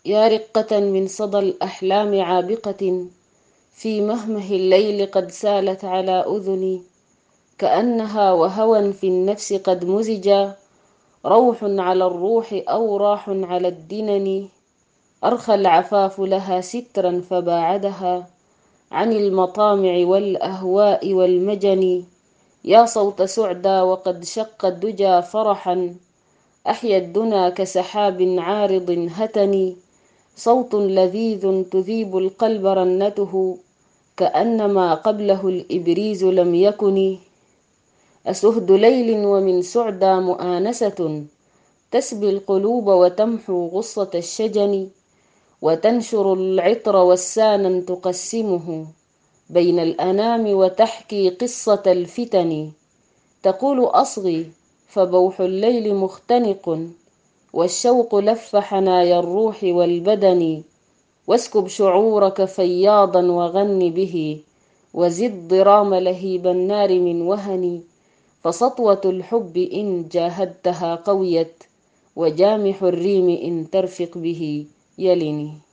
يا رقة من صدى الأحلام عابقة، في مهمه الليل قد سالت على أذني، كأنها وهوى في النفس قد مزجا، روح على الروح أو راح على الدنن. أرخى العفاف لها سترا فباعدها عن المطامع والأهواء والمجن. يا صوت سعدى وقد شق الدجى فرحا، أحيا الدنا كسحاب عارض هتني. صوت لذيذ تذيب القلب رنته، كأنما قبله الإبريز لم يكن. أسهد ليل ومن سعدى مؤانسة، تسبي القلوب وتمحو غصة الشجن، وتنشر العطر والسانا تقسمه بين الأنام وتحكي قصة الفتن. تقول أصغي فبوح الليل مختنق، والشوق لف حنايا الروح والبدن. واسكب شعورك فياضا وغن به، وزد ضرام لهيب النار من وهن. فسطوة الحب إن جاهدتها قويت، وجامح الريم إن ترفق به يلني.